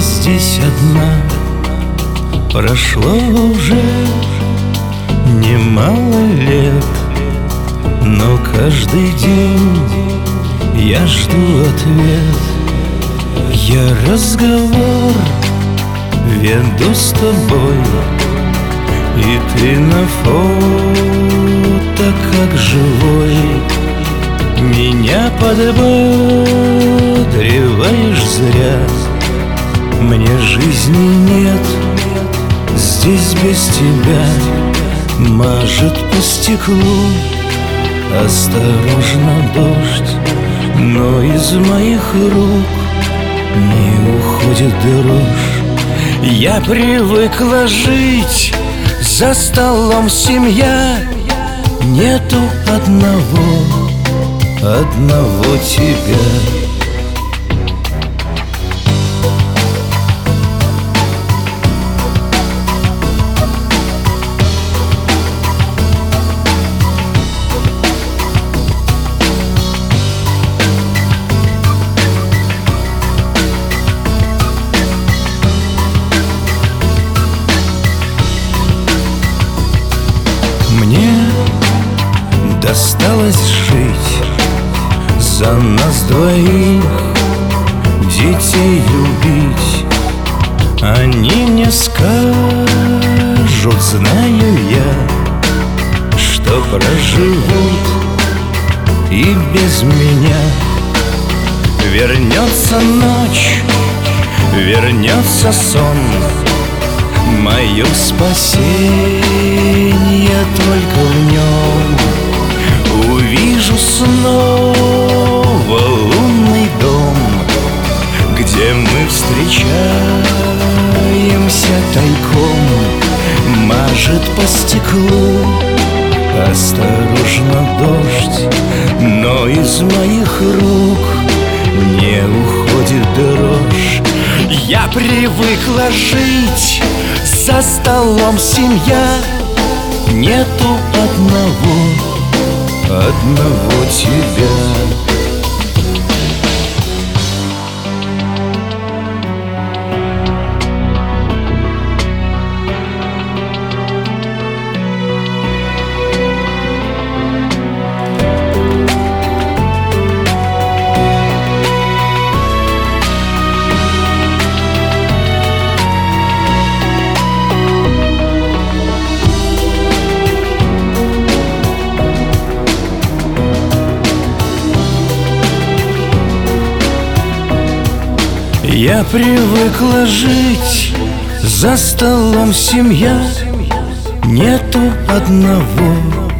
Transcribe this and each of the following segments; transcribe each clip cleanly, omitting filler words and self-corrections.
здесь одна. Прошло уже немало лет, но каждый день я жду ответ. Я разговор веду с тобой, и ты на фото как живой. Меня подбодриваешь зря, мне жизни нет здесь без тебя. Мажет по стеклу осторожно дождь, но из моих рук не уходит дрожь. Я привыкла жить, за столом семья, нету одного тебя. Мне досталось жить за нас двоих, детей любить. Они мне скажут, знаю я, что проживут и без меня. Вернется ночь, вернется сон, мое спасение только в нем. Увижу снова лунный дом, где мы встречаемся тайком. Мажет по стеклу осторожно дождь, но из моих рук не уходит дрожь. Я привыкла жить, за столом семья, нету одного тебя. Я привыкла жить, за столом семья, нету одного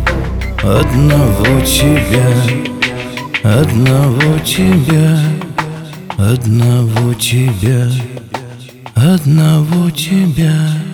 тебя, одного тебя, одного тебя, одного тебя.